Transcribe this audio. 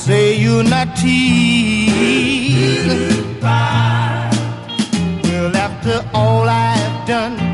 say you're not teasing. Well, after all I've done,